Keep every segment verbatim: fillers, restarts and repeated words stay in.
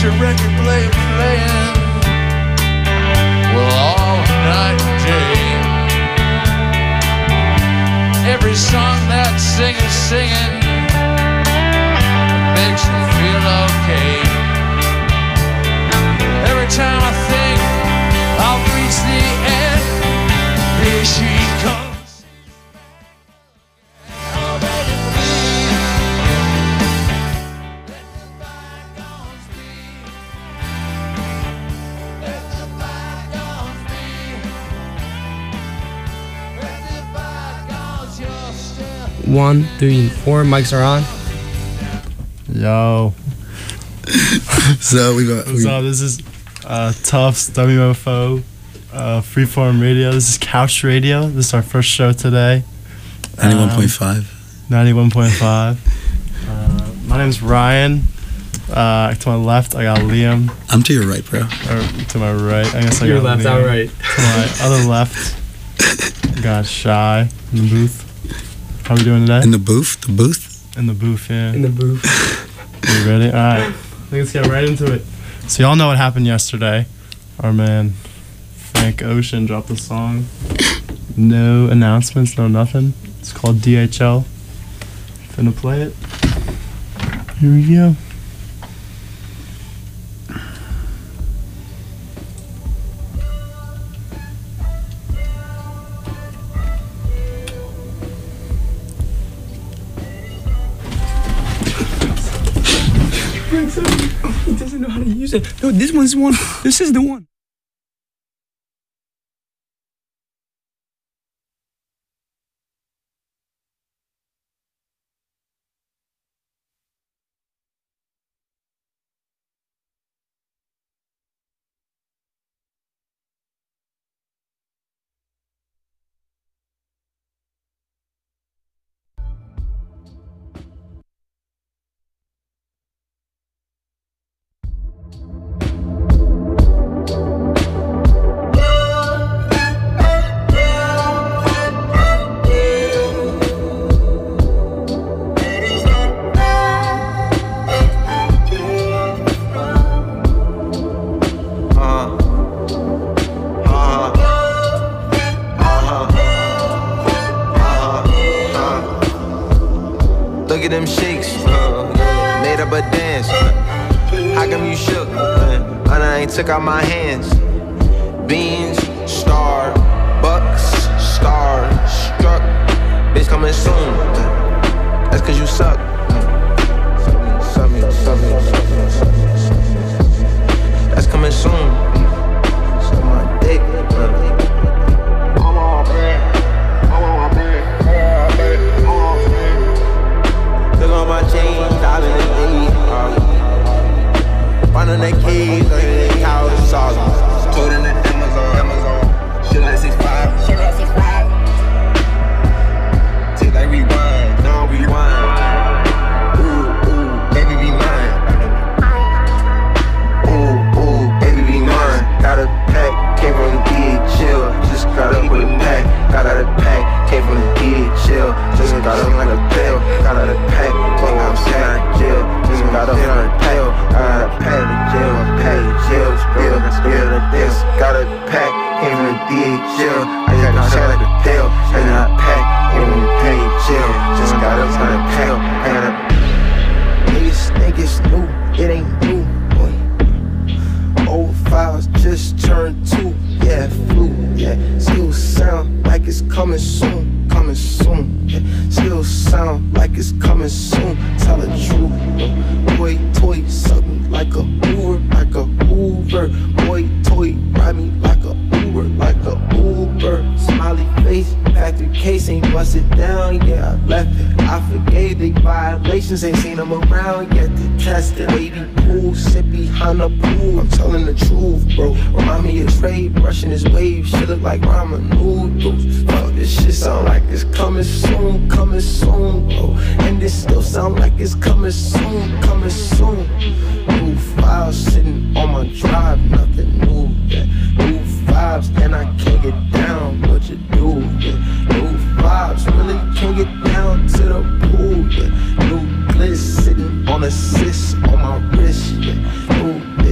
your record player playing, well, all night and day. Every song that singer's singing makes me feel okay. Every time I think I'll reach the end, here she comes. One, three, four. Mics are on. Yo. So we got. What's up? This is uh, Tufts W F O, uh, Freeform Radio. This is Couch Radio. This is our first show today. ninety-one point five. Um, ninety-one point five. uh, my name's Ryan. Uh, to my left, I got Liam. I'm to your right, bro. Or to my right, I guess I Your got left, Liam. our right. To my other left, I got Shy in the booth. How we doing today? In the booth? The booth? In the booth, yeah. In the booth. You ready? All right. Let's get right into it. So y'all know what happened yesterday. Our man Frank Ocean dropped a song. No announcements, no nothing. It's called D H L. Finna play it. Here we go. He doesn't know how to use it. No, this one's one. This is the one. Look at them shakes, uh, made up a dance. How come you shook? Uh, and I ain't took out my hands. Beans, star, bucks, star, struck. Bitch coming soon. Uh, that's cause you suck. Uh, suck me, suck me, suck me, suck me, suck me. That's coming soon. Uh, suck my dick. Uh, on my chain, dialing in eight. Uh, Finding that cage, like that couch, sauce. Code in the Amazon, Amazon. Shit like six five. Shit like six five. Take like rewind, now rewind. Ooh, ooh, baby be mine. Ooh, ooh, baby be mine. Got a pack, came from the D H L. Just got up with a pack. Got out of pack, came from the D H L. Just got up like a bell. Got out of pack, fuck I'm sitting out of jail. Just got up from the tail. Got out of pack to jail, pack to jail. Still, still the this. Got a pack, came from the D H L. I just got shot like a tail. I got a pack, came from the D H L. Just got up from the tail. I got a niggas think it's new, it ain't new. Old files just turned two, yeah, flu, yeah. Still sound like it's coming soon, coming soon, yeah. Still sound like it's coming soon. Tell the truth, yeah. Boy, toy, suck me like a Uber, like a Uber. Boy, toy, ride me like a Uber, like a Uber. Smiley face, factory case ain't busted down, yeah. I left it, I forgave the violations, ain't seen them around yet to test it. Lady pool, sit behind the pool. I'm telling the truth, bro. Remind me of Trey brushing his waves. Shit look like ramen noodles. Fuck, this shit sound like it's coming soon, coming soon, bro. And this still sound like it's coming soon, coming soon. New files sitting on my drive, nothing new, yeah. New vibes, and I can't get down. What you do, yeah. New vibes, really can't get down to the pool, yeah. New bliss sitting on a cyst on my wrist, yeah. New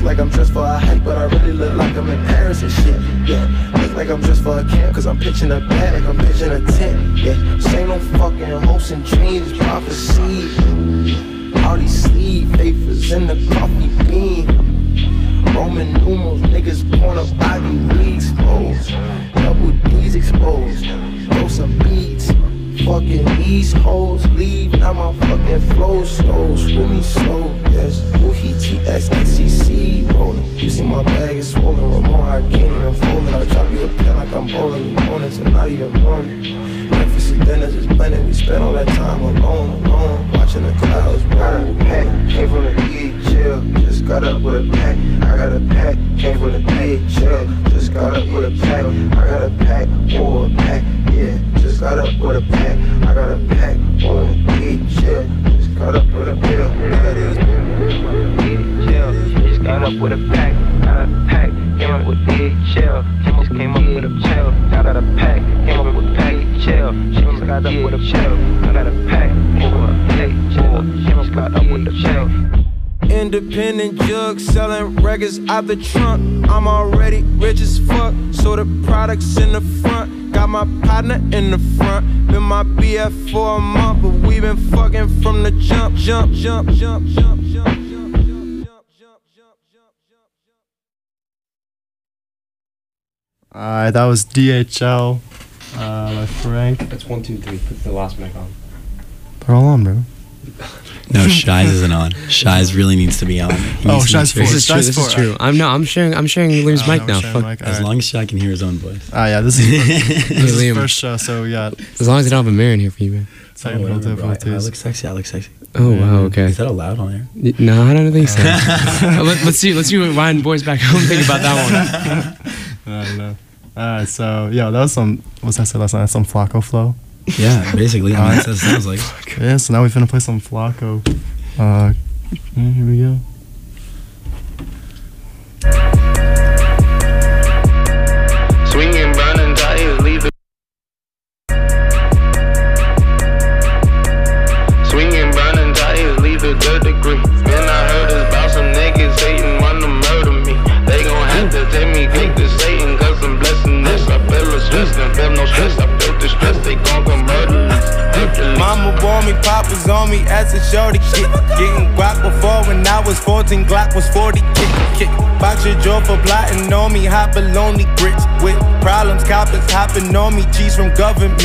like I'm dressed for a hike, but I really look like I'm in Paris and shit. Yeah, look like I'm dressed for a camp, cause I'm pitching a bag like I'm pitching a tent. Yeah, this ain't no fucking hopes and dreams, it's prophecy. All these sleeve papers in the coffee bean. Roman numerals, niggas born up Ivy League exposed. Double D's exposed. Throw some beats. Fucking these hoes leave, now my fucking flow slow. Screw me slow, yes. Woohee T S X E C rolling. You see my bag is swollen, Ramon, I can't even fold it. I drop you a pen like I'm bowling. You own it, so now you're running. Breakfast and dinner just blended. We spent all that time alone, alone. Watching the clouds roll. Pack, came from the D H L. Just got up with a pack. I got a pack, came from the D H L. Just got up with a pack. I got a pack, or a pack. Yeah, just got up with a pack. I got a pack on the D H L. Just got up with a pill. That is D H L. Just got up with a pack. Got a pack. Came up with D H L. Just came up with a pill. Got a pack. Came up with D H L. She just got up with a pill. I got a pack for a D H L. She just got up with a pill. Independent jug selling records out the trunk. I'm already rich as fuck, so the products in the front. Got my partner in the front. Been my B F for a month, but we been fucking from the jump, jump, jump, jump, jump, jump, jump, jump, jump, jump, jump. Alright, that was D H L uh, by Frank. That's one, two, three. Put the last mic on. They're all on, bro. No, Shies isn't on. Shies really needs to be on. He Oh, needs to Shies be four. This is true. Shies This four, is true. right. I'm no. I'm sharing. I'm sharing Liam's Oh, mic no, now. sharing Fuck. mic, As alright. long as Shy can hear his own voice. Ah, yeah, this is this is Liam. the first show, so we got As long as I don't have a mirror in here for you, man. technical whatever, bro. I, I difficulties. look sexy. I look sexy. Oh wow. Okay. Is that allowed on air? Y- No, I don't think so. Let, let's see. Let's see what Ryan boys back home think about that one. I don't know. Alright, so yeah, that was some. What's that say last night? Some Flacco flow. Yeah, basically. I mean, that's what it sounds like. Yeah, so now we finna play some Flacco. Uh, yeah, here we go. Swinging, burning tires, leave it. Swinging, burning tires, leave a good degree. Man, I heard about some niggas hating, wanna murder me. They gon' have to take me quick to Satan, cause I'm blessing this. I feel a stress, and feel no stress. I feel the stress, they gon' come murder me. Mama bought me, Papa's on me as a shorty kid. Getting guac before when I was fourteen, Glock was forty, kick, kick. Box your jaw for plotting on me, hot baloney grits. With problems, coppers hopping on me, cheese from government.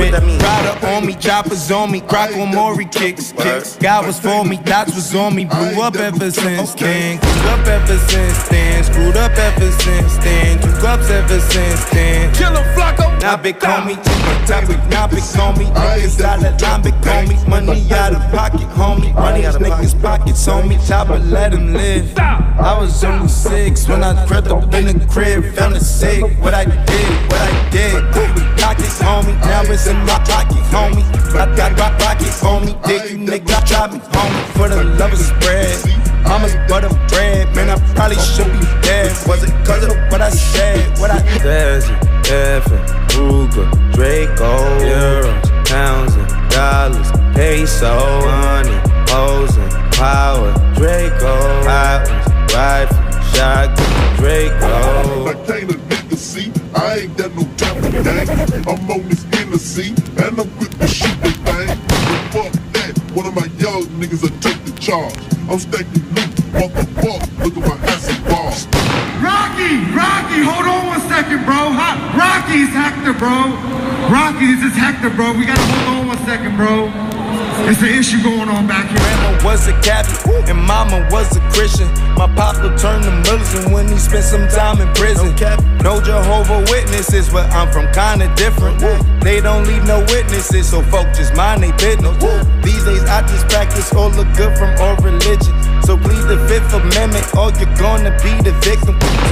Prada on me, choppers on me, crack on Maury kicks, kicks. God was for me, dots was on me, blew up ever since then. Screwed up ever since then, screwed up ever since then. Two cups ever since then. Killer Flacco, now big homie, topic, now big homie. Niggas out of line, big homie. Money out of pocket, homie. Money out of niggas' pockets, homie. Chopper, let him live. I was only six when I crept up in the crib. Found it sick, what I did, what I did. Pockets, homie. Now it's in my pocket, homie. I got rock rockets, homie. Dig you niggas, drop me, homie. For the love of spread. Mama's butter bread, man, I probably should be dead. Was it cause of what I said, what I said? F and Ruger, Draco, Euros, pounds and dollars, peso, money, hoes and power, Draco, Islands, rifle, shotgun, Draco. I can't admit to see, I ain't got no time for that. I'm on this Hennessy, and I'm quick to shoot the thing. But fuck that, one of my young niggas will take the charge. I'm stacking loot, fuck the fuck, look at my acid bars. Rocky, Rocky, hold on one second, bro. Huh? Rocky's Hector, bro. Rocky, this is Hector, bro. We gotta hold on one second, bro. It's an issue going on back here. Grandma was a Catholic and mama was a Christian. My papa turned to militant when he spent some time in prison. No Jehovah Witnesses, but I'm from kinda different. They don't leave no witnesses, so folk just mind they business. These days I just practice all the good from all religion. So plead the Fifth Amendment or you're gonna be the victim. So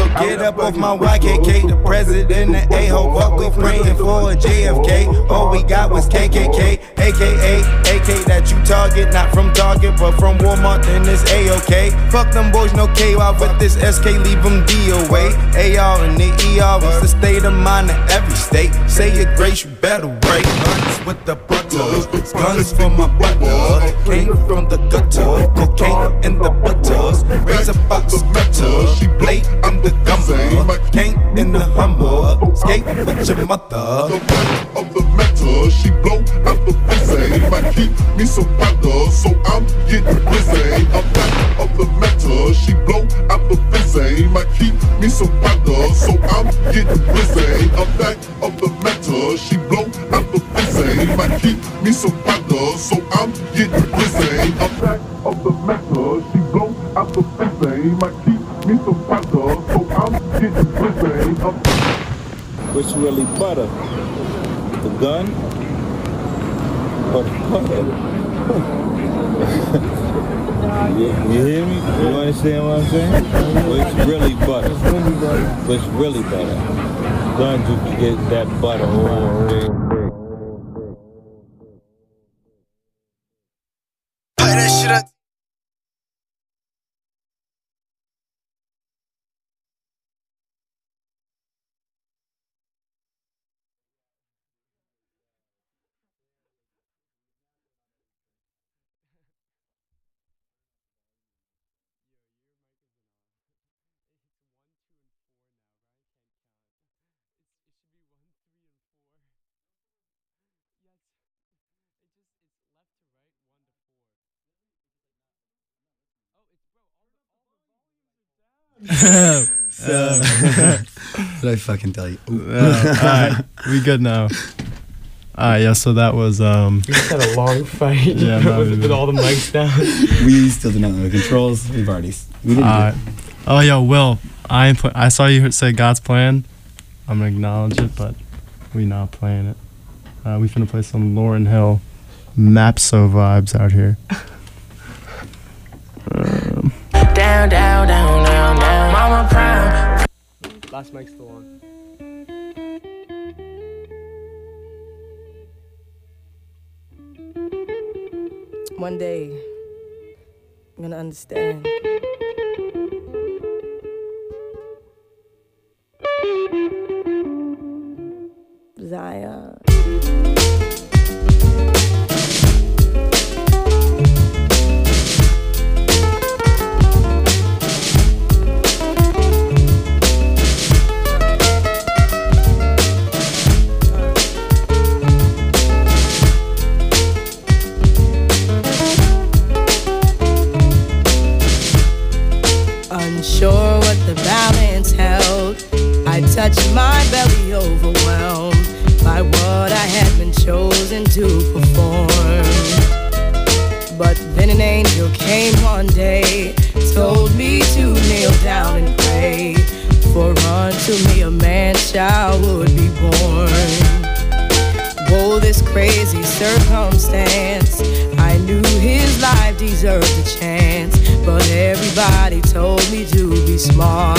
get up off my Y K K. The president and A-ho, what we praying for a J F K. All we got was K K K, A K A, A K that you target. Not from Target, but from Walmart, and it's A-OK. Fuck them boys, no K Y with this S K, leave them D away. A R and the E R is the state of mind of every state. Say your grace, you better wait. Guns with the butter, guns for my butter. Came from the gutter, cocaine in the butters. Razor box gutter, blade in the gummer. Came in the Hummer, skate with your mother. Of the metal, she blow out the pussy. Might keep me some butter, so I'm getting busy. I'm back of the metal, she blow out the pussy. Might keep me some butter, so I'm getting busy. I'm back of the metal, she blow out the pussy. Might keep me some butter, so I'm getting busy. I'm back of the metal, she blow out the pussy. Might keep me some butter, so I'm getting busy. I'm What's really butter? The gun or the butter? you, you hear me? You understand what I'm saying? What's really butter? What's really butter? Guns, you can get that butter all day. Play that shit up. So, what did I fucking tell you? Uh, Alright, we good now. Alright, yeah, so that was um We just had a long fight Yeah, no, with, we- with all the mics down. We still do not know the controls. We've already. We didn't. Alright. Oh yo, Will, I ain't pl- I saw you say God's plan. I'm gonna acknowledge it, but we not playing it. Uh, we finna play some Lauryn Hill Mapso vibes out here. um, Down, down, down, down, down, mama proud. Last mic's still on. One day, I'm gonna understand. Zion. Unsure what the balance held, I touched my belly, overwhelmed by what I had been chosen to perform. But then an angel came one day, told me to kneel down and pray, for unto me a man-child would be born. Whoa, this crazy circumstance, I knew his life deserved a chance, but everybody told me to be smart.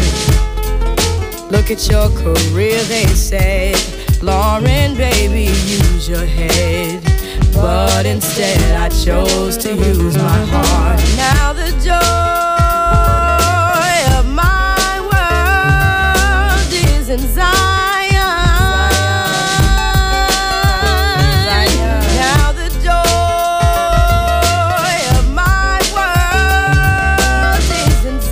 Look at your career, they said, Lauryn, baby, use your head. But instead I chose to use my heart. Now the joy of my world is in Zion. Now the joy of my world is in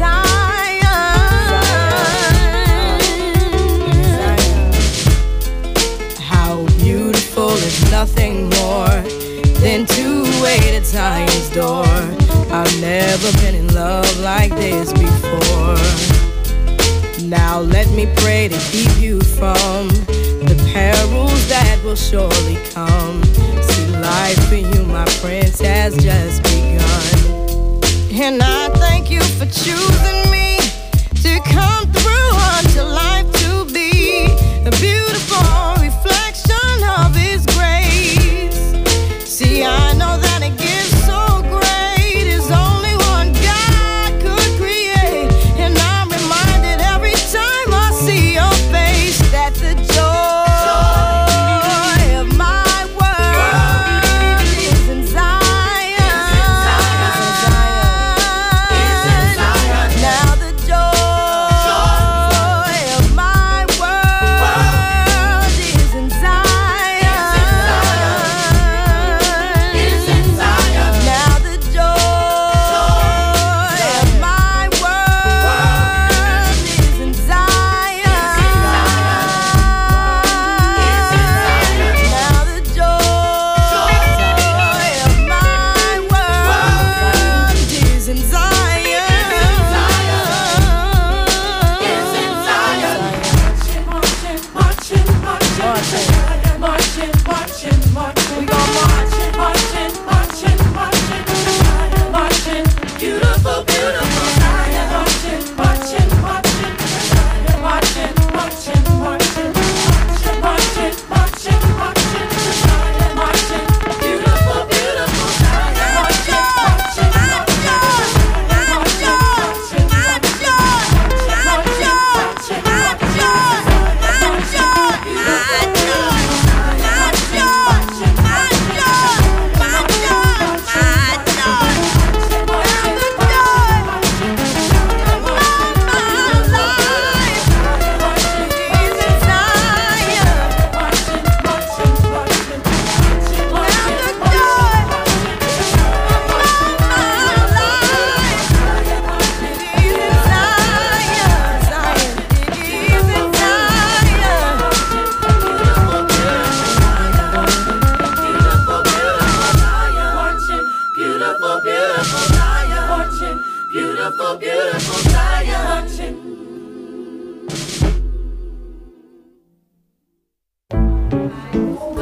Zion. How beautiful is nothing more than to wait at Zion's door. I've never been in love like this before. Now let me pray to keep you from the perils that will surely come. See, life for you, my prince, has just begun. And I thank you for choosing me to come through unto life to be a beautiful reflection of his grace. See, I know that a gift so great is only one God could create. And I'm reminded every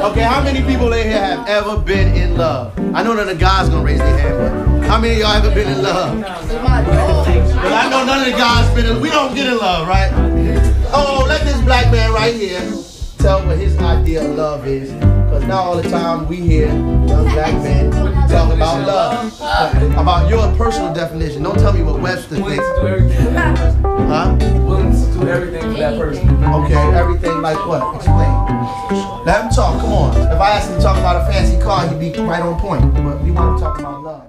Okay, how many people in here have ever been in love? I know none of the guys gonna raise their hand, but how many of y'all ever been in love? Well, I know none of the guys been in. We don't get in love, right? Oh, let this black man right here tell what his idea of love is. Because now all the time we hear young black men talk about love. About your personal definition. Don't tell me what Webster thinks. Huh? Willing to do everything for that person. Okay, everything like what? Explain. Let him talk, come on. If I asked him to talk about a fancy car, he'd be right on point. But we want to talk about love.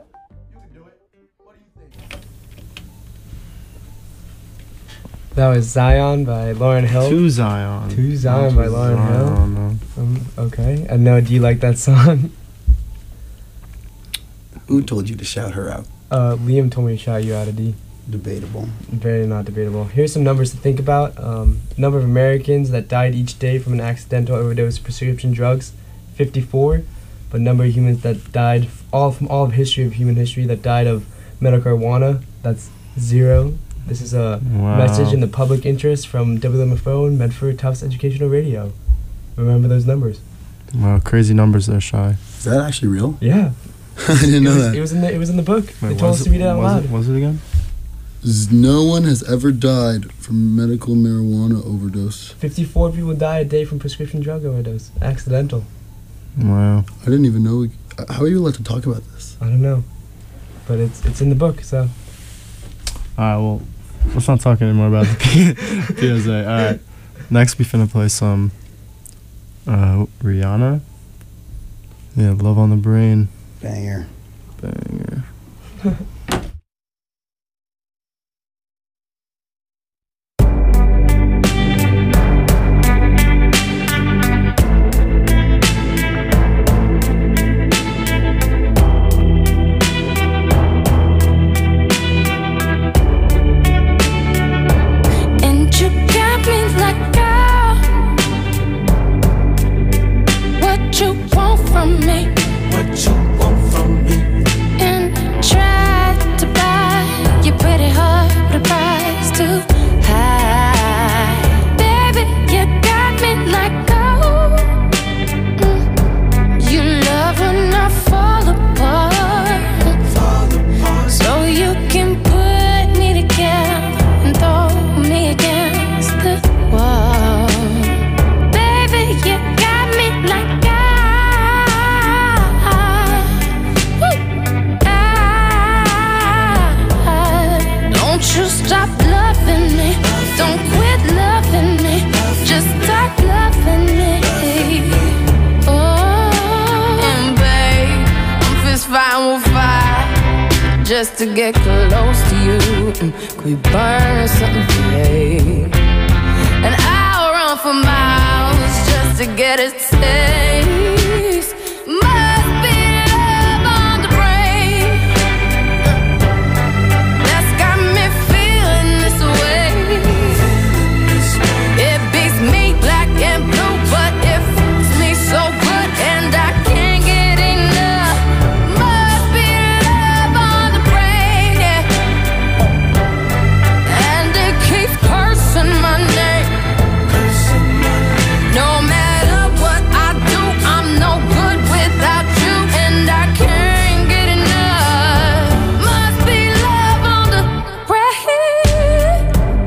That was Zion by Lauryn Hill. To Zion. To Zion by Lauryn Zion, Hill. Um, okay. And Noah, do you like that song? Who told you to shout her out? Uh, Liam told me to shout you out a D. Debatable. Very not debatable. Here's some numbers to think about. Um, number of Americans that died each day from an accidental overdose of prescription drugs, fifty-four. But number of humans that died, all from all of history of human history, that died of medical marijuana, that's zero. This is a Wow. message in the public interest from W M F O and Medford Tufts Educational Radio. Remember those numbers. Wow, crazy numbers there, Shy. Is that actually real? Yeah. I didn't know it was, that. It was in the it was in the book. Wait, they told was us it- to read it out was loud. it- was it again? No one has ever died from medical marijuana overdose. fifty-four people die a day from prescription drug overdose. Accidental. Wow. I didn't even know. We, how are you allowed to talk about this? I don't know. But it's it's in the book, so. Alright, well, let's not talk anymore about the P- P S A. Alright. Next, we finna play some uh, Rihanna. Yeah, Love on the Brain. Banger. Banger. And you got me like, girl, what you want from me? What you want from me? And try to buy your pretty heart with a price too high. Baby, you got me like, oh, mm. You love when I fall apart, fall apart. So you can put me together and throw me against the wall. Baby, you got me like I, I, don't you stop loving me, don't quit loving me, just stop loving me. Oh, and babe, I'm fist fighting with fire just to get close to you. Mm, could we burn something today? And I'll run for miles just to get a taste. Must be love on the brain that's got me feeling this way. It beats me black and blue, but it fits me so good, and I can't get enough. Must be love on the brain, yeah. And it keeps cursing my name. No matter what I do, I'm no good without you, and I can't get enough. Must be love on the brain.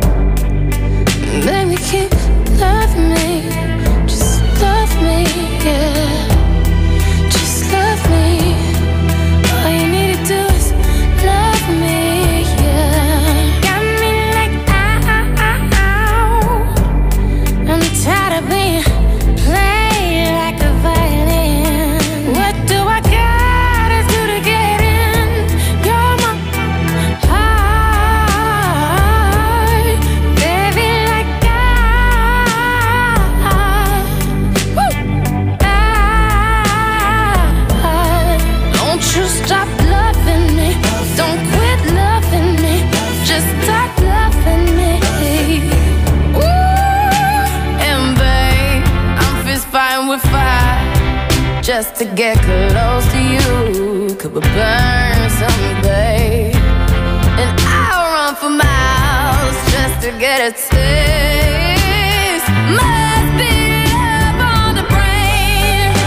Baby, keep loving me, just love me, yeah. Just love me. All you need to do is love me, yeah. Got me like ow. I'm tired of being played like a violin. What do I gotta do to get in? You're my heart, baby, like I, woo, I, don't you stop loving me, don't quit loving me, just stop loving me. Ooh, and babe, I'm fist fighting with fire just to get close to you. Could we burn something, babe? And I'll run for miles just to get a taste. Must be love on the brain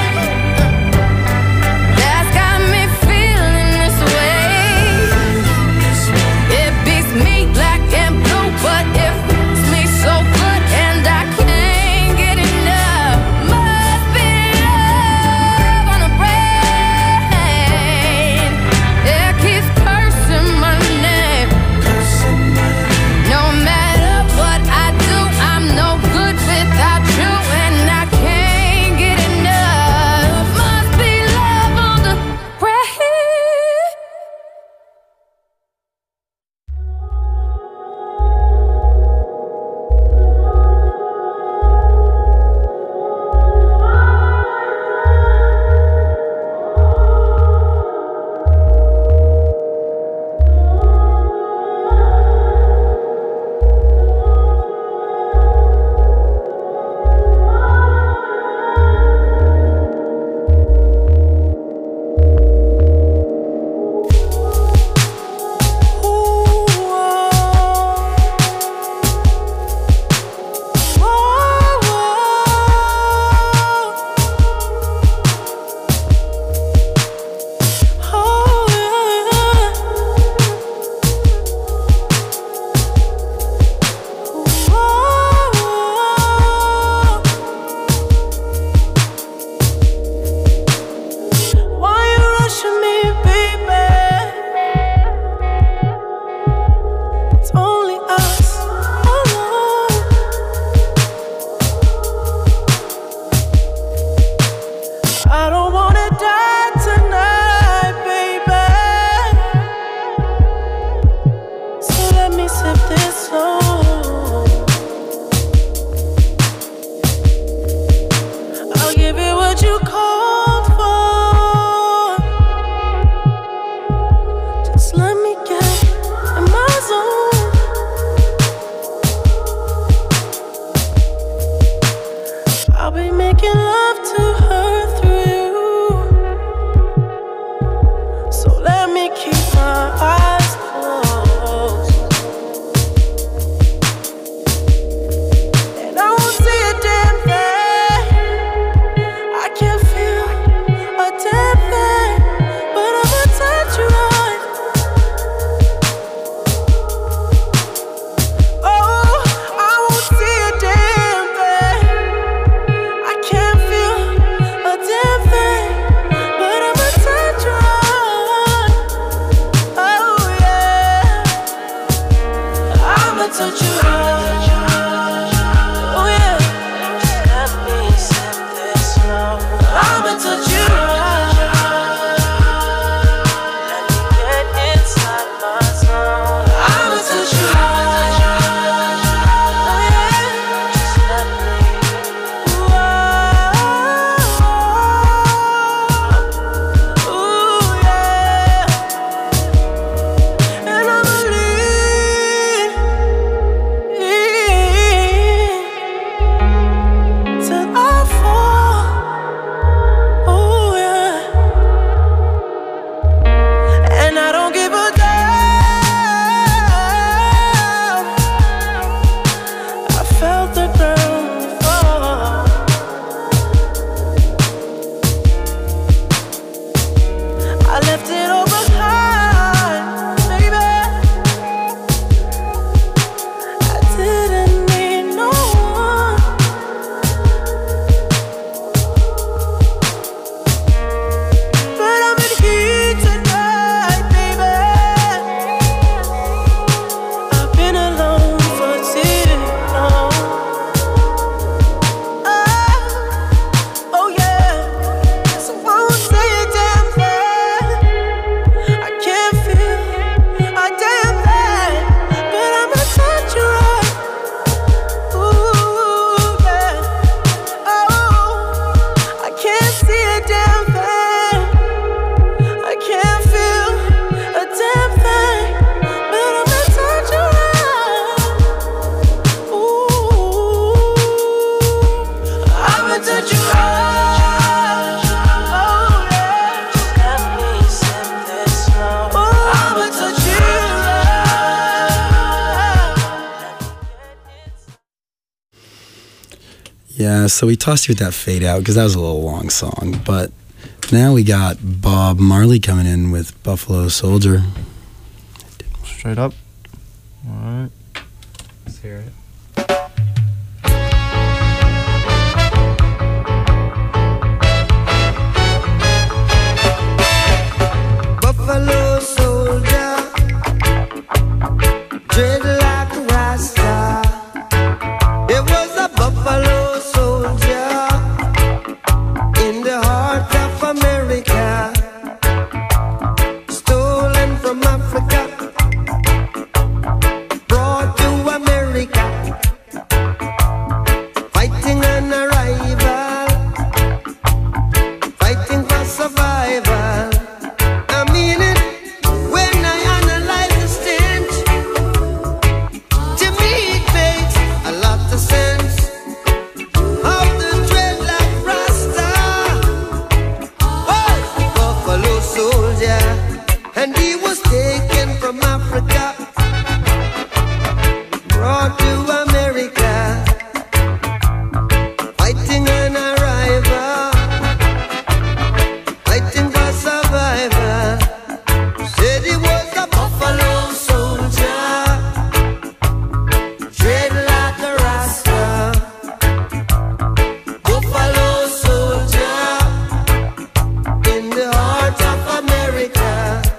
Yeah, so we tossed you with that fade out because that was a little long song. But now we got Bob Marley coming in with Buffalo Soldier. Straight up. All right. Let's hear it. Buffalo soldier, dread like a rasta. It was a buffalo soldier in the heart of America, stolen from Africa, brought to America, fighting an arrival, fighting for survival. I mean it when I analyze the stench. To me it makes a lot of sense. Of the dreadlock rasta was a buffalo soldier, and he was taken from Africa, brought to America, fighting an arrival, fighting for survival. Said he was a buffalo soldier, dread like a rasta. Buffalo soldier in the heart of America.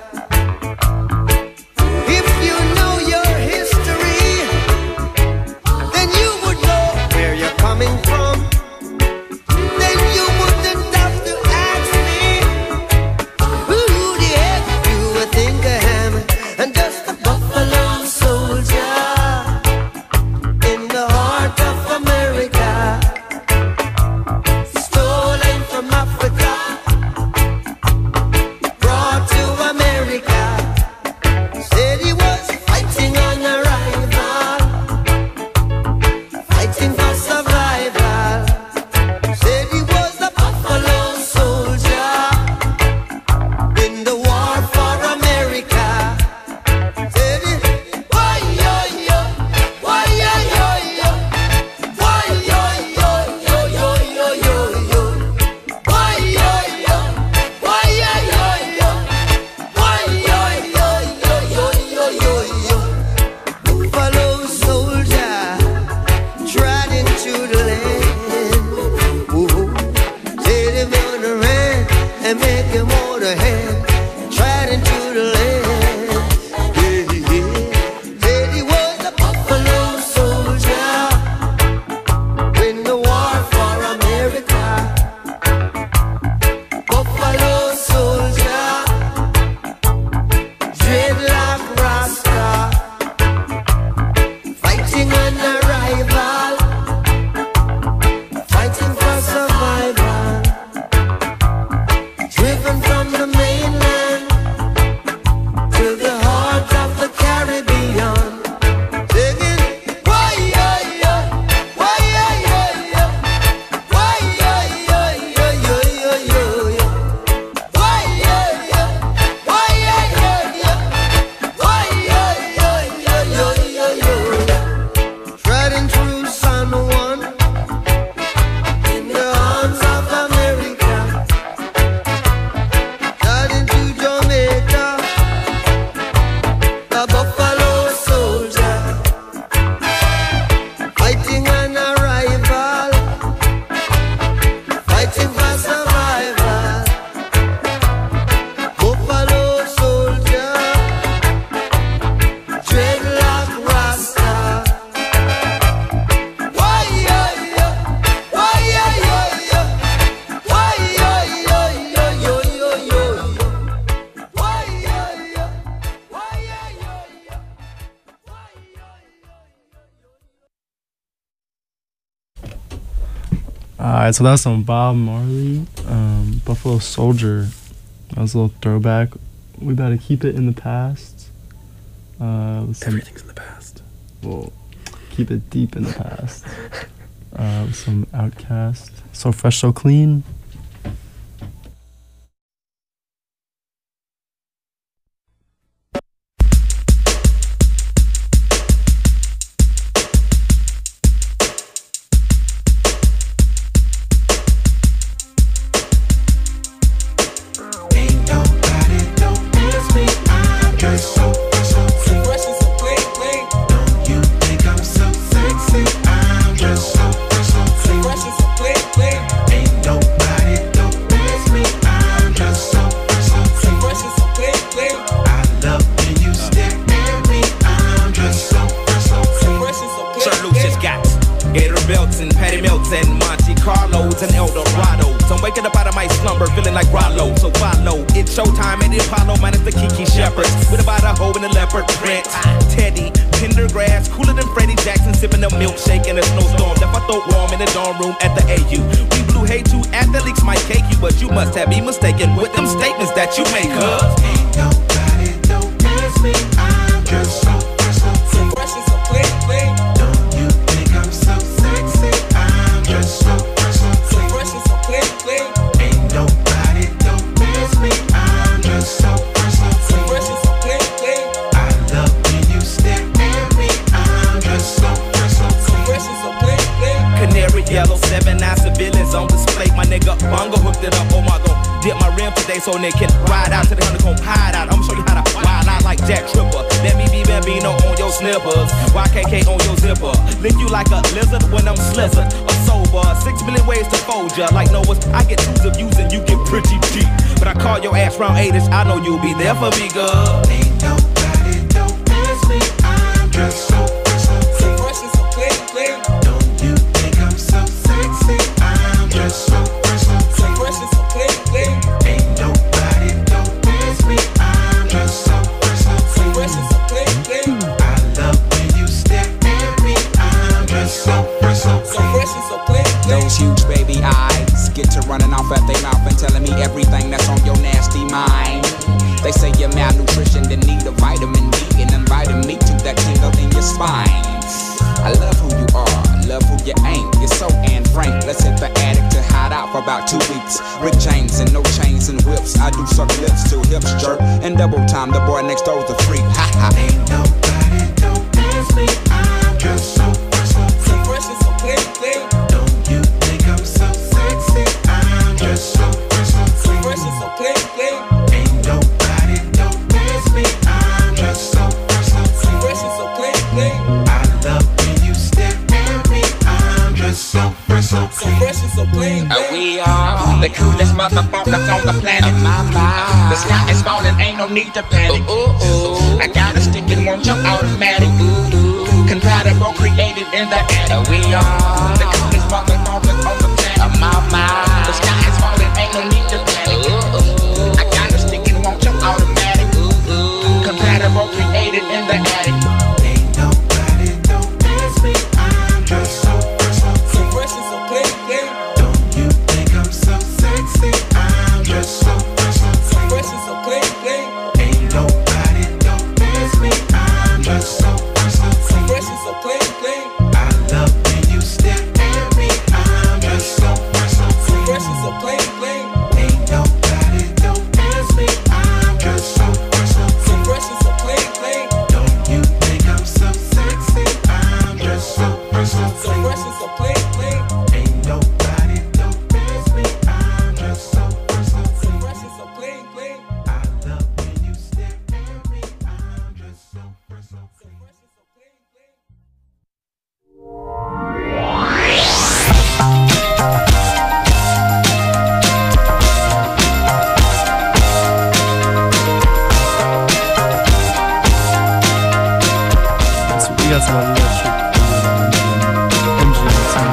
If you know your history, then you would know where you're coming from. Then you wouldn't have to ask me who the heck you would think I am. And just a buffalo soldier in the heart of America, stolen from Africa, brought to America. Said he was fighting on arrival, fighting for survival. Said he was a buffalo soldier in the war for America. Said he, why yo yo, why yo yo yo, why yo yo yo yo yo yo yo, why yo yo, why yo yo yo, why yo yo yo yo yo yo yo. Buffalo soldier trod into the land. Woo-hoo. Said him on the land and make him hold a hand. Trod into the land. Yeah, yeah. Said he was a buffalo soldier in the war for America. Buffalo soldier, dreadlock rasta, fighting an arrival, fighting for survival, driven from the mainland to the heart of the Caribbean, singing why yo yo, why yo yo yo, why yo yo yo yo yo yo yo, why yo yo, why yo yo yo, why yo yo yo yo yo yo. Treading through San Juan in the arms of America, treading to Jamaica, a buffalo soldier, fighting an arrival, fighting for survival. Buffalo soldier, dreadlock rasta. Why yo yo, why yo yo yo, why yo yo yo yo yo yo yo, why yo yo, why yo yo yo, why yo yo. All right, so that's some Bob Marley, um, Buffalo Soldier. That was a little throwback. We better keep it in the past. Uh, with some, Everything's in the past. Well, keep it deep in the past. Uh, with some Outkast. So Fresh, So Clean. Gator belts and patty melts and Monte Carlos and Eldorados. I'm waking up out of my slumber feeling like Rollo, so follow. It's showtime at the Apollo minus the Kiki Shepherds. With about a hoe and a leopard print. Teddy, Pendergrass, cooler than Freddie Jackson, sipping a milkshake in a snowstorm. Left my throat warm in the dorm room at the A U. We blew hay too, athletes might cake you, but you must have been mistaken with them statements that you make, cuz. Ain't nobody don't ask me, I'm just so fresh, so so fresh and so clean, clean. Don't you think I'm so sexy? I'm just so fresh, so so fresh and so clean, clean. Ain't nobody don't ask me, I'm just so fresh, so so fresh and so clean, clean. I love when you stare at me, I'm just so fresh, so so fresh and so clean, clean. Canary yellow, seven nine civilians on display. My nigga Bongo hooked it up, oh my god. Dip my rim today so they can ride out to the honeycomb hide out. I'ma show you how to wild out like Jack Tripper. Let me be Bambino on your snippers, Y K K on your zipper. Lick you like a lizard when I'm slizzard or sober. Six million ways to fold ya. Like Noah's, I get twos of views and you get pretty deep. But I call your ass round eight-ish, I know you'll be there for me, girl. Ain't nobody don't ask me, I'm just so fresh, so so fresh and so clean, clean. Don't you think I'm so sexy? I'm just so fresh, so so fresh and so clean, clean. Ain't nobody don't ask me, I'm just so fresh, so so fresh and so clean, clean. I love when you stare at me, I'm just so fresh, so so fresh and so clean, clean. Those huge baby eyes get to running off at their mouth and telling me everything that's on your nasty mind. They say you're malnutrition, then need a vitamin D, and inviting me to that tingle in your spine. I love who you are, love who you ain't. You're so Anne Frank. Let's hit the attic to hide out for about two weeks. Rick James and no chains and whips. I do suck lips till hips jerk. And double time, the boy next door's a freak. Ha ha. Ain't nobody don't ask me. I'm just so fresh, so so fresh and so clean, clean. Don't you think I'm so sexy? I'm just so fresh, so so fresh and so clean, clean. Ain't nobody don't ask me. I'm just so fresh, so so fresh and so clean, clean. I love when you stare at me. I'm just so fresh, so fresh and so clean. Uh, we are the coolest motherfuckers on the planet. My, my. The sky is falling, ain't no need to panic. Ooh, ooh, ooh. I got a stick and won't jump automatic. Ooh, ooh. Compatible, created in the attic. Uh, we are the coolest motherfuckers on the planet. Uh, my, my. The sky is falling, ain't no need to panic. Ooh, ooh. I got a stick and won't jump automatic. Ooh, ooh. Compatible, created in the attic. Ain't nobody don't ask me. I'm just so fresh, so so fresh and so clean, clean. Don't you think I'm so sexy? I'm just so fresh, so so fresh and so clean, clean. Ain't nobody don't ask me. I'm just so fresh, so so fresh and so clean, clean. I love when you stare at me. I'm just so fresh, so so fresh and so clean, clean. Ain't nobody don't ask me. I'm just so fresh, so so fresh and so clean, clean. Don't you think I'm so sexy? I'm just so fresh, so so fresh and so clean, clean. Ain't nobody don't ask me. I'm just so fresh, so so fresh and so clean, clean. I love when you stare at me. I'm just so fresh, so so fresh and so clean, clean. So we got some other shit. M G M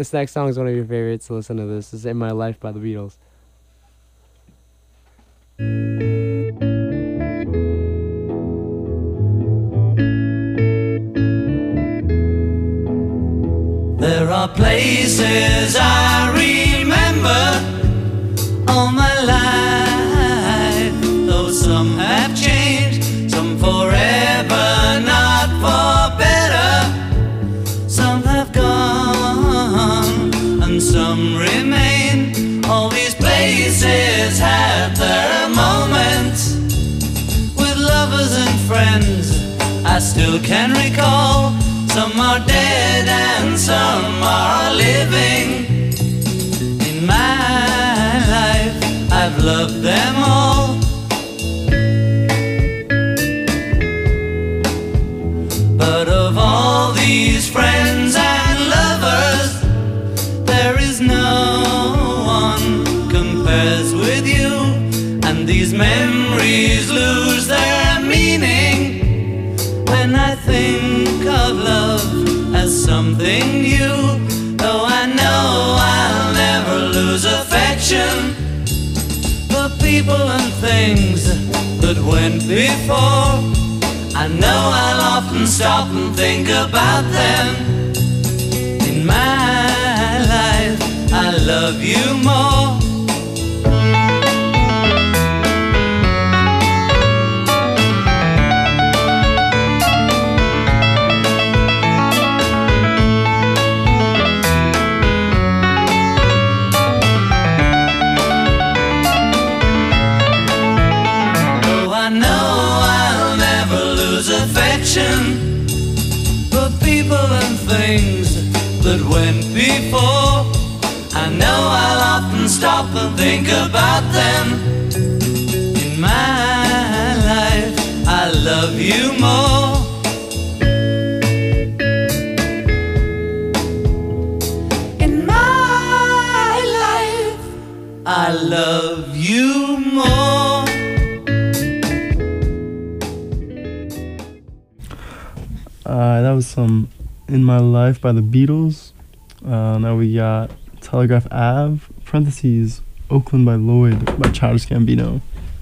this next song is one of your favorites, so listen to this. This is In My Life by the Beatles. There are places I remember all my life, though some have changed, some forever, not for better. Some have gone and some remain. All these places had their moments with lovers and friends I still can recall. Some are dead and some are living. In my life, I've loved them all. But of all these friends and lovers, there is no one compares with you. And these memories lose their meaning when I think of love as something new. Though I know I'll never lose affection for people and things that went before. I know I'll often stop and think about them. In my life, I love you more. For people and things that went before. I know I'll often stop and think about them. In my life, I love you more. In my life, I love you more. Uh, that was some In My Life by the Beatles. Uh, now we got Telegraph Ave, parentheses, Oakland by Lloyd by Childish Gambino.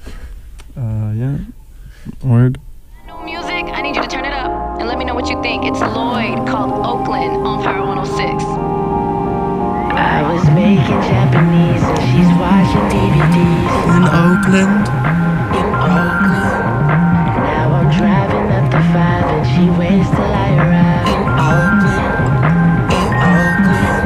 Uh, yeah, word. New music, I need you to turn it up and let me know what you think. It's Lloyd called Oakland on Power one oh six. I was making Japanese and she's watching D V Ds. In Oakland. In Oakland. Now I'm driving up the five and she waits till I arrive. In Oakland. In Oakland.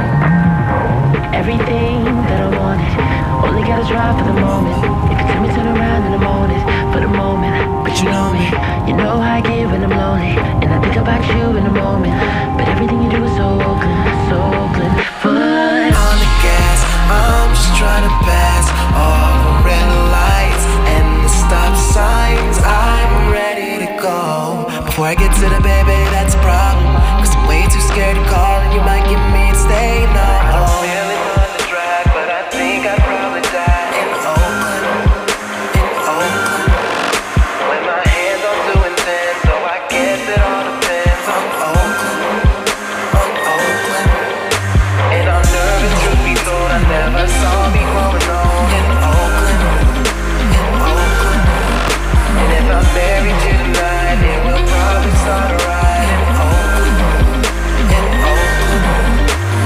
Everything that I wanted, only gotta drive for the moment. If you tell me turn around in the morning, for the moment. But you know me, you know how I get when I'm lonely, and I think about you in the moment. But everything you do is so Oakland, so Oakland. Foot on the gas, I'm just trying to pass all the red lights and the stop signs. I'm ready to go. Before I get to the baby, that's a problem, cause I'm way too scared to call, and you might get me and stay no. I'm feeling on the track, but I think I'd probably die in Oakland, in Oakland. When my hands are doing ten, so I guess it all depends on Oakland, on Oakland. And I'm nervous, truth be told, I never saw me growing old in Oakland, in Oakland. And if I married you tonight, it will probably start a ride in Oakland, in Oakland.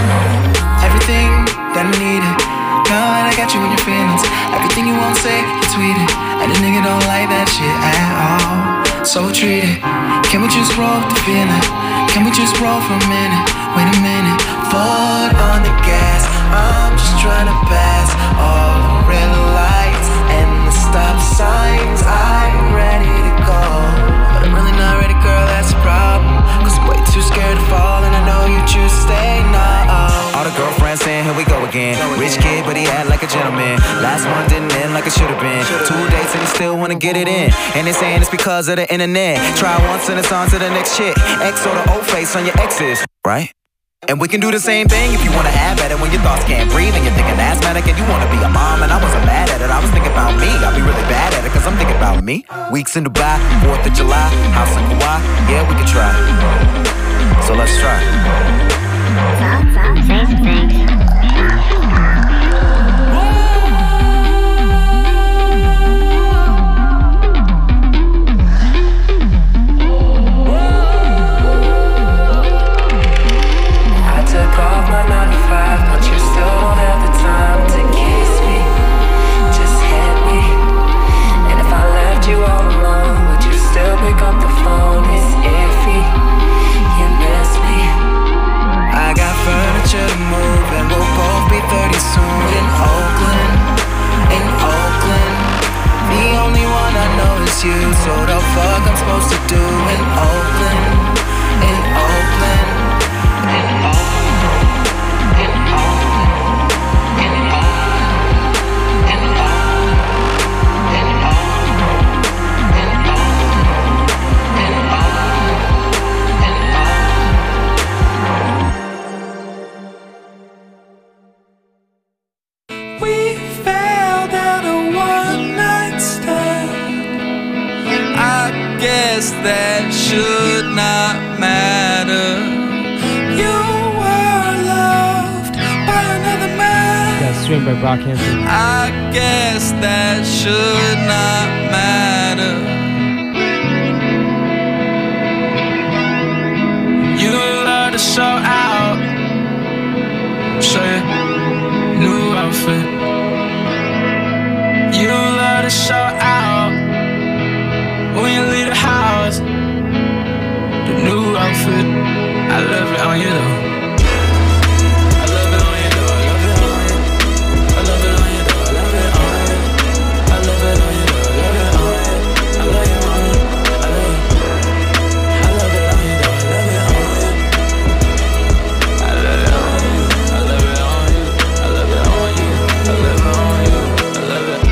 Everything that I needed, now that I got you in your feelings. Everything you won't say, you tweet it. And a nigga don't like that shit at all, so treat it. Can we just roll with the feeling? Can we just roll for a minute? Wait a minute. Foot on the gas, I'm just trying to pass all the red lights and the stop signs. I'm ready to go, but I'm really not ready, girl, that's a problem, cause I'm way too scared to fall, and I know you choose to stay now. All the girlfriends saying here we go again. Rich kid, but he act like a gentleman. Last one didn't end like it should have been. Two dates and he still wanna get it in, and they saying it's because of the internet. Try once and it's on to the next chick. X or the old face on your exes, right? And we can do the same thing if you wanna have at it when your thoughts can't breathe and you're thinking asthmatic and you wanna be a mom. And I wasn't bad at it, I was thinking about me. I'll be really bad at it cause I'm thinking about me. Weeks in Dubai, fourth of July, house in Kauai, yeah we can try. So let's try. You, so the fuck I'm supposed to do in Oakland, in Oakland, in Oakland, in Oakland, in Oakland, in Oakland, in Oakland, in Oakland, in Oakland. We fell down a one-night stand. I guess that should not matter. You were loved by another man. Yeah, Swim by Brockhampton. I guess that should not matter. You love to show out, show your new outfit. You love to show out when you leave the house, the new outfit. I love it on you though. I love it on you though. I love it on you. I love it on you though. I love it on you. I love it on you though. I love it on you. I love it on you. I love it. I love it on you though. I love it on you. I love it on you. I love it on you. I love it on you. I love it on you. I love it.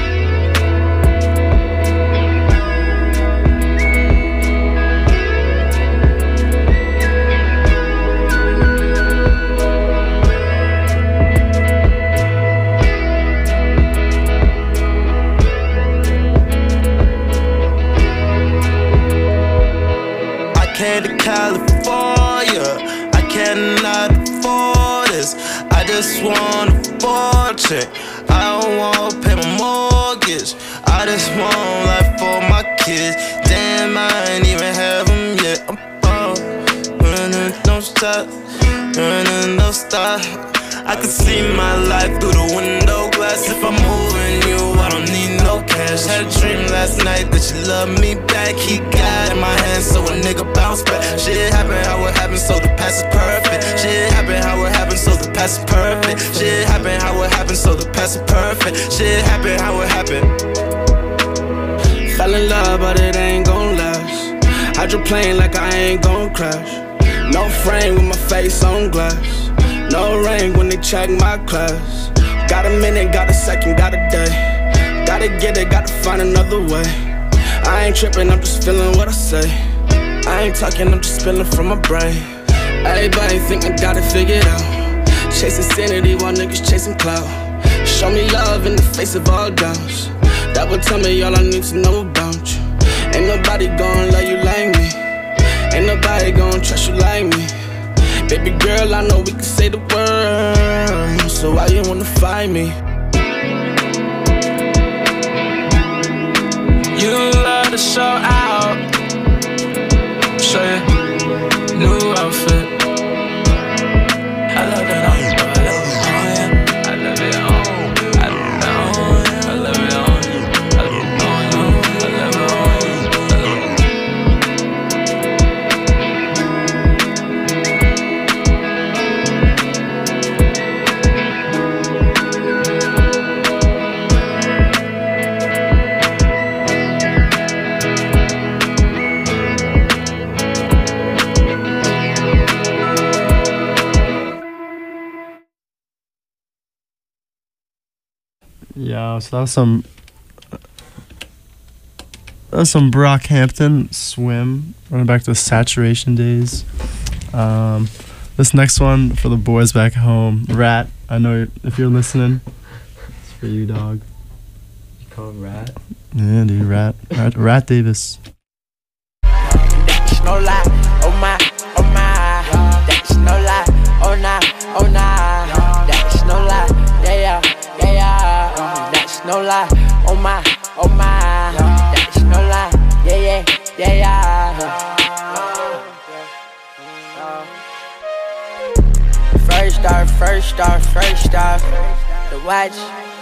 To California, I cannot afford this. I just want a fortune. I don't want to pay my mortgage. I just want life for my kids. Damn, I ain't even have them yet. I'm out, running, don't stop, running, don't stop. I can see my life through the window glass. If I'm moving you, I don't need no cash. Had a dream last night that you love me back. He got in my hand, so a nigga bounce back. Shit happen how it happened, so the past is perfect. Shit happen how it happened, so the past is perfect. Shit happen how it happened, so the past is perfect. Shit happen how it happened. Fell in love, but it ain't gon' last. Hydroplane like I ain't gon' crash. No frame with my face on glass. No rank when they check my class. Got a minute, got a second, got a day. Gotta get it, gotta find another way. I ain't tripping, I'm just feeling what I say. I ain't talking, I'm just spilling from my brain. Everybody think I got it figured out. Chasing sanity while niggas chasing clout. Show me love in the face of all doubts. That would tell me all I need to know about you. Ain't nobody gon' love you like me. Ain't nobody gon' trust you like me. Baby girl, I know we can say the word. So why you wanna fight me? You love to show out, show your new outfit. I love it on you, I love it on you. I love it on you, I love it on you. I love it on you, I love it on you. I love it on you. Yeah, so that was some that was some Brockhampton, Swim, running back to the Saturation days. Um, this next one for the boys back home, Rat. I know you're, if you're listening, it's for you, dog. You call him Rat? Yeah, dude, Rat, Rat, Rat Davis. That's no lie, oh my, oh my. That's no lie, oh nah. First off, first off, the watch.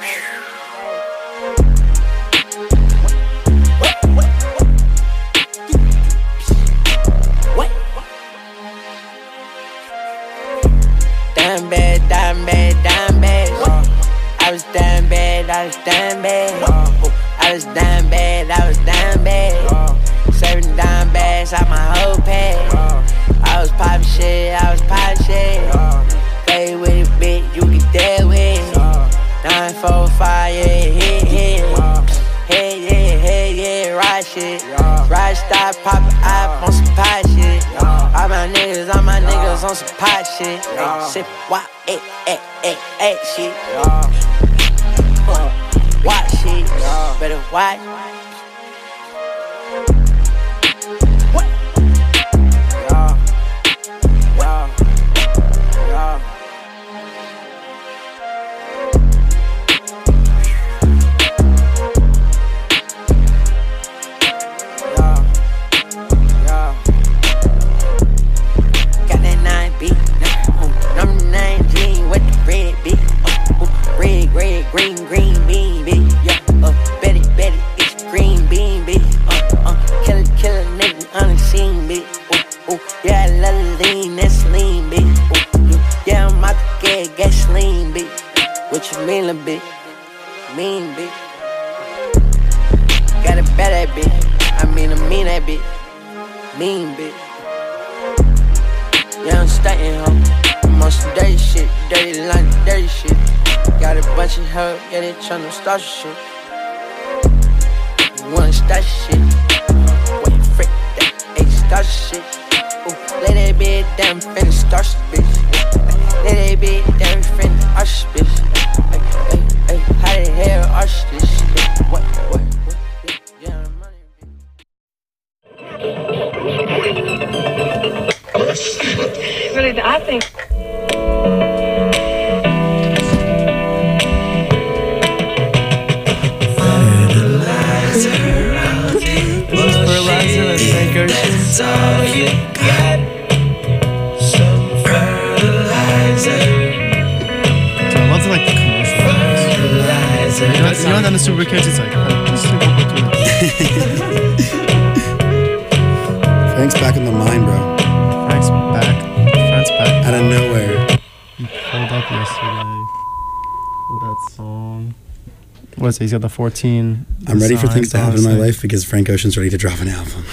Damn bad, damn bad, damn bad. I was damn bad, I was damn bad. I was damn bad, I was damn bad. Serving dime bags out my whole pad. I was poppin' shit, I was poppin' shit. Play with it, bitch, you get dead with. Nine, four, five, yeah, hit, hit. Hey, yeah, hey, yeah, ride shit. Ride stop, pop it up on some pie shit. All my niggas, all my niggas on some pie shit. Sip, wop, eh, eh, eh, eh, shit. Watch shit, better watch. Green, green bean, bitch, yeah, uh, Betty, Betty, it's green bean, bitch, uh, uh, killer, killer, nigga, unseen, bitch, ooh, ooh, yeah, I love lean, that's lean, bitch, ooh, ooh, yeah, I'm out to get gasoline, bitch, what you mean, little bitch, mean, bitch, gotta bet that bitch, I mean, I mean that bitch, mean, bitch, yeah, I'm stuntin', ho, I'm on some dirty shit, dirty line, dirty shit. Got a bunch of help, yeah, they tryna start shit. You wanna start shit? Wait, frick that, hey, start shit. Ooh, let that bitch damn finna start shit, bitch. Let that bitch damn finna arch bitch. Hey, hey, hey, how the hell arch this shit? What, what, what, yeah, money, bitch. Really, I think. That's all you got. Some fertilizer. So I love the like the commercial. Fertilizer. You know, you know then the Super Kids, it's like, oh, just take one to it. Frank's back in the mind, bro. Frank's back. Frank's back. Out of nowhere. He pulled up yesterday with that song. What is it? He's got the fourteen. I'm ready for things to happen in my like, life because Frank Ocean's ready to drop an album.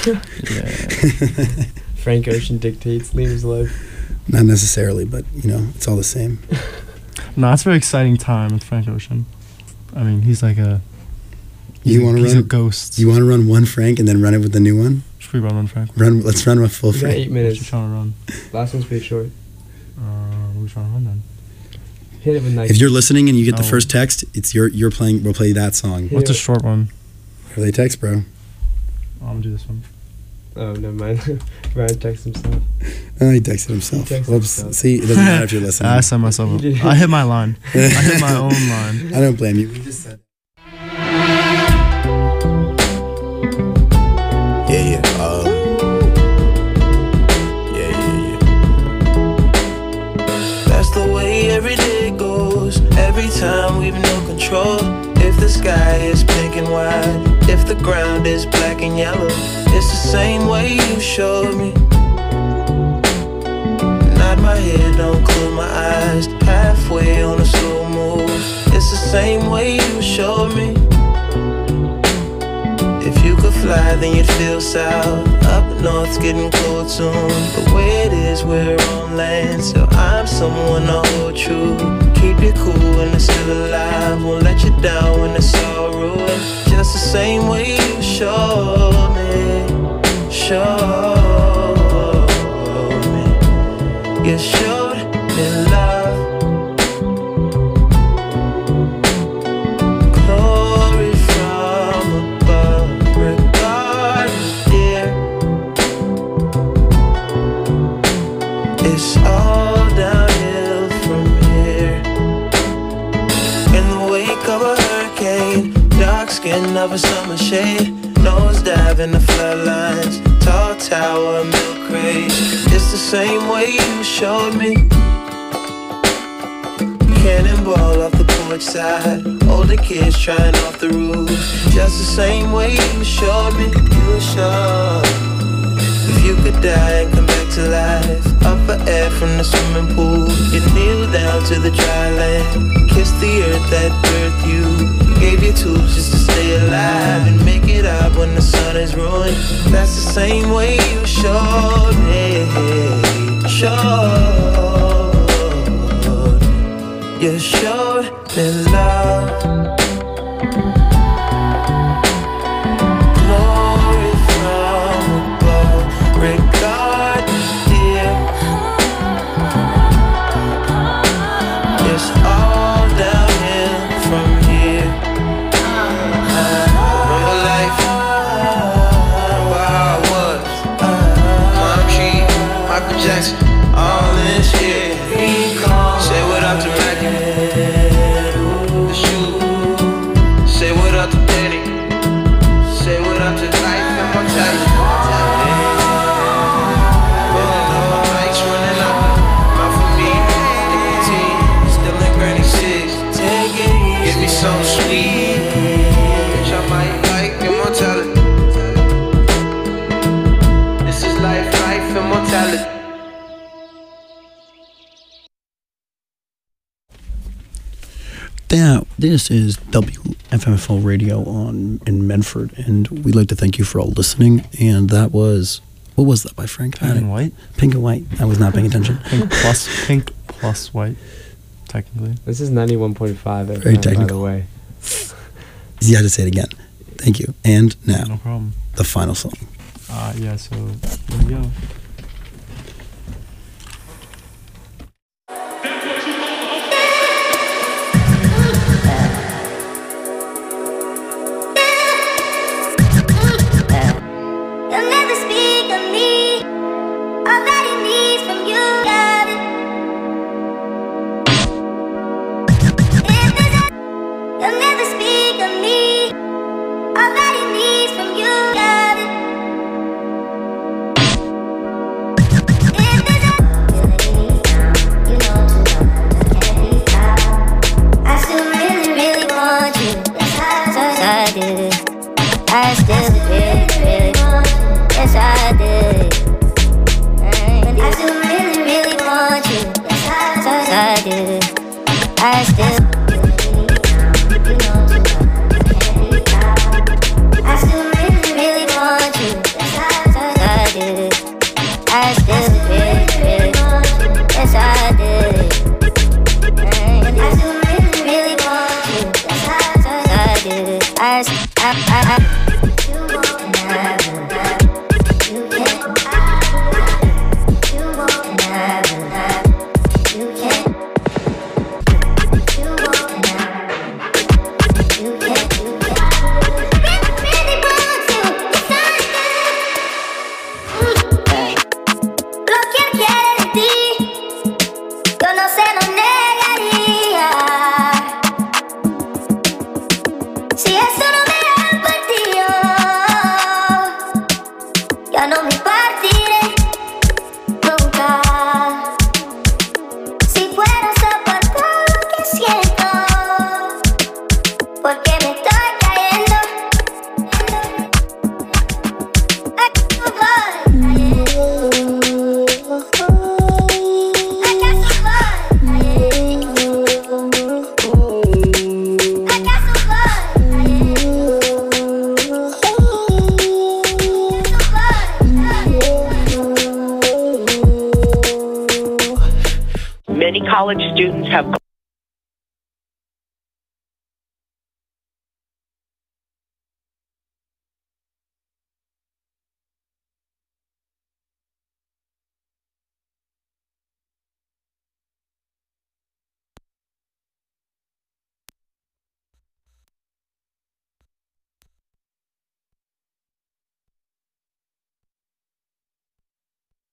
Frank Ocean dictates Liam's life. Not necessarily, but you know, it's all the same. No, it's a very exciting time with Frank Ocean. I mean, he's like a. He's You want to he's run a ghost. You want to run one Frank and then run it with the new one? Should we run one Frank? Run. Let's run with full We got Frank. eight minutes. What you trying to run? Last one's pretty short. Uh, what are we trying to run then? Hit it with Nike. If you're listening and you get the Oh. first text, it's your you're playing. We'll play that song. Hit What's a it. short one? Whatever they text, bro. Oh, I'm gonna do this one. Oh, never mind. Ryan texted himself. Oh, he texted himself. He texted Whoops. himself. See, it doesn't matter if you're listening. I set myself up. I hit my line. I hit my own line. I don't blame you. We just said. Yeah, yeah, uh, yeah, yeah, yeah. That's the way every day goes. Every time we've no control. If the sky is pink and white, if the ground is black and yellow, it's the same way you showed me. Nod my head, don't close my eyes. Halfway on a slow move. It's the same way you showed me. If you could fly, then you'd feel south. Up north's getting cold soon. The way it is, we're on land, so I'm someone to hold true. Keep you cool when it's still alive. Won't let you down when it's all ruined. Just the same way you showed me. Showed me. You showed me love. Glory from above. Regardless, dear, it's all downhill from here. In the wake of a hurricane, dark skin of a summer shade, nosedive in the floodlines, tall tower, milk crate. It's the same way you showed me. Cannonball off the porch side. Older kids trying off the roof. Just the same way you showed me you were sure. If you could die and come back to life, up for air from the swimming pool, you kneel down to the dry land, kiss the earth that birthed you, gave you tubes just to stay alive and make it up when the sun is ruined. That's the same way you showed me, showed, you showed me love. Regard, dear, it's all downhill from here. Remember life, remember how it was. Mom G, Michael Jackson, all this shit. Say what up to Maggie, the shoe. Say what up to Danny. Say what up to life and mortality. So sweet, which I might like immortality. This is life, life, immortality. Now, this is W F M F L Radio on in Medford, and we'd like to thank you for all listening. And that was, what was that by Frank? Pink and White. Pink and White. I was not paying attention. Pink plus, pink plus white. Technically. This is ninety-one point five F M, Very technical. by the way. You had to say it again. Thank you. And now, no problem. The final song. Uh, yeah, so here we go. College students have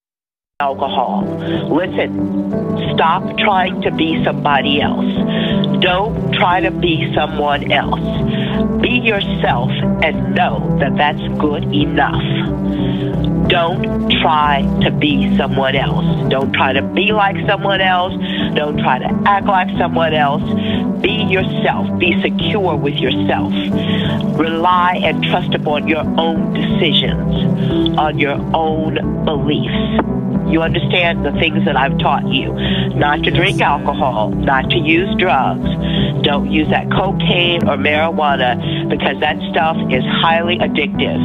alcohol. Listen, stop trying to be somebody else. Don't try to be someone else. Be yourself and know that that's good enough. Don't try to be someone else. Don't try to be like someone else. Don't try to act like someone else. Be yourself. Be secure with yourself. Rely and trust upon your own decisions, on your own beliefs. You understand the things that I've taught you. Not to drink alcohol, not to use drugs. Don't use that cocaine or marijuana because that stuff is highly addictive.